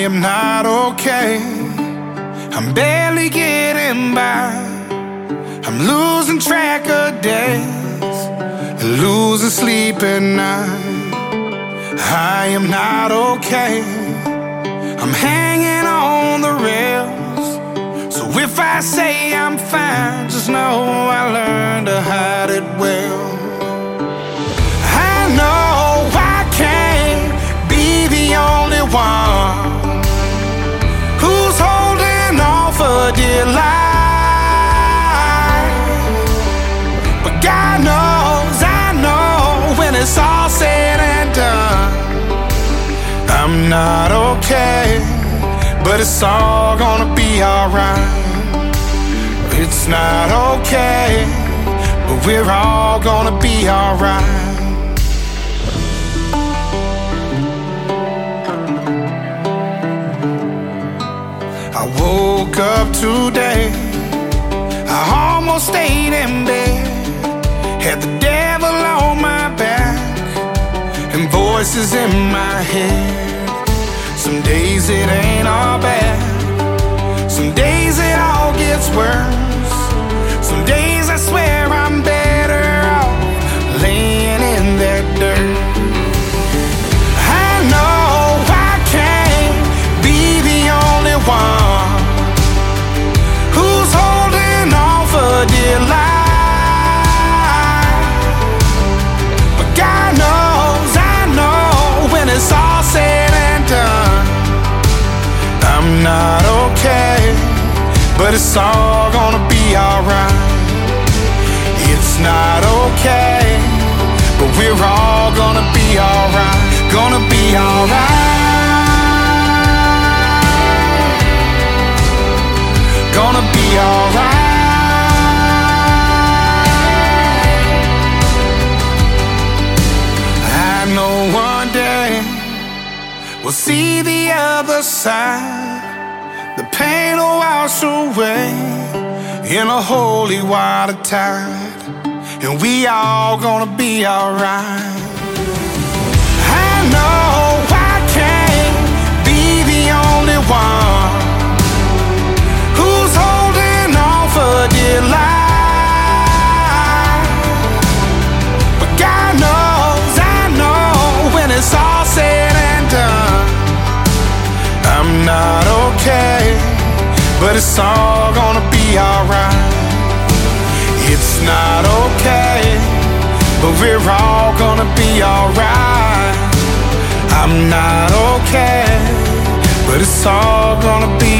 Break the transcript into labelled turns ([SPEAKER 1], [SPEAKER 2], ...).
[SPEAKER 1] am not okay. I'm barely getting by. I'm losing track of days and losing sleep at night. I am not okay. I'm hanging on the rails. So if I say I'm fine, just know I learned to hide it well. I know I can't be the only one who's holding on for dear life. But God knows, I know, when it's all said and done, I'm not okay, but it's all gonna be alright. It's not okay, but we're all gonna be alright. I woke up today, I almost stayed in bed, had the devil on my back and voices in my head. Some days it ain't all bad, some days it all gets worse. Some days I swear I'm better off laying in that dirt. I know I can't be the only one who's holding on for dear life. But God knows, I know, when it's all said and done, I'm not okay, but it's all gonna be alright. It's not okay, but we're all gonna be alright. Gonna be alright. Gonna be alright. I know one day we'll see the other side. The pain will wash away in a holy water tide, and we all gonna be alright. I know I can't be the only one who's holding on for dear life. But God knows, I know, when it's all said and done, I'm not okay, but it's all gonna be alright. It's not okay, but we're all gonna be alright. I'm not okay, but it's all gonna be